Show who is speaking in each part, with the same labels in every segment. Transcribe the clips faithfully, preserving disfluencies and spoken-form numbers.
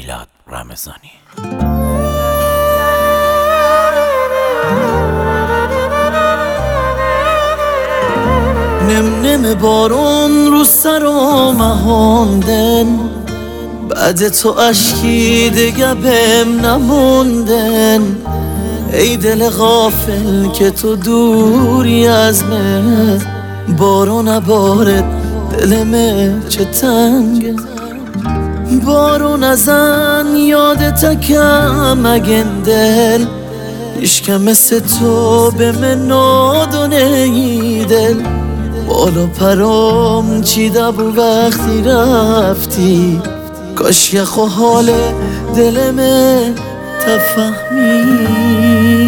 Speaker 1: میلاد رمضانی.
Speaker 2: نم نم بارون رو سرم مهاندن، بعد تو اشکی دیگه بهم نموندن. ای دل غافل که تو دوری از من، بارون نبارد دلمه چه تنگه. بارون ازن یادت کم اگن دل، هیچکم مثل تو به من ندونه ای دل. بالا پرام چیده بو وقتی رفتی، کاش یخ و حال دلمه تفهمی.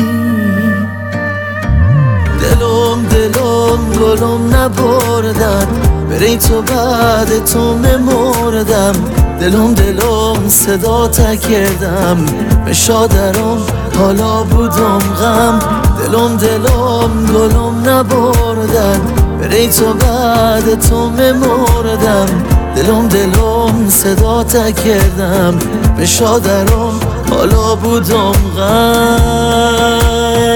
Speaker 2: دلم دلم گلم نبردن، بری تو بعد تو ممردم. دلم دلم صدا تکردم به شادرم، حالا بودم غم. دلم دلم گلم نبردن، بری تو بعد تو ممردم. دلم دلم صدا تکردم به شادرم، حالا بودم غم.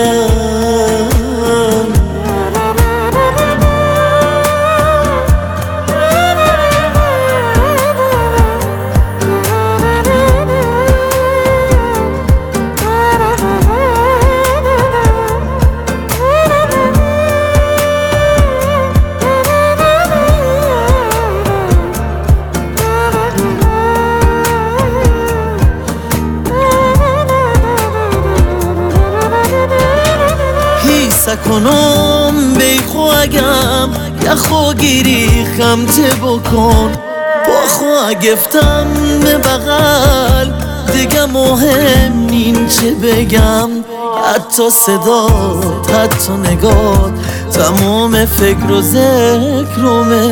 Speaker 2: سکنم بیخو اگم یخو گیری خمت بکن. با خو گفتم به بغل دیگه مهم نین چه بگم. حتی صدات حتی نگات تمام فکر و ذکرمه.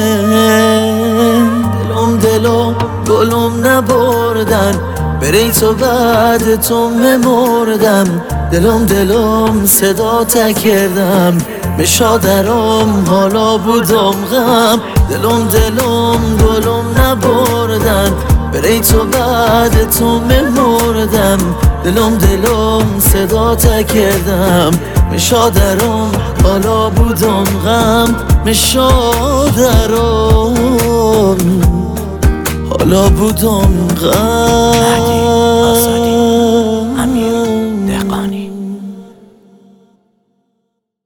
Speaker 2: دلم دلم گلم نبردن، بری تو بعد تو ممردم. دلم دلم صدا تکردم به شادرم، حالا بودم غم. دلم دلم گلم نبردن، بری تو بعد تو ممردم. دلم دلم صدا تکردم به شادرم، حالا بودم غم. به شادرم حالا بودم غم.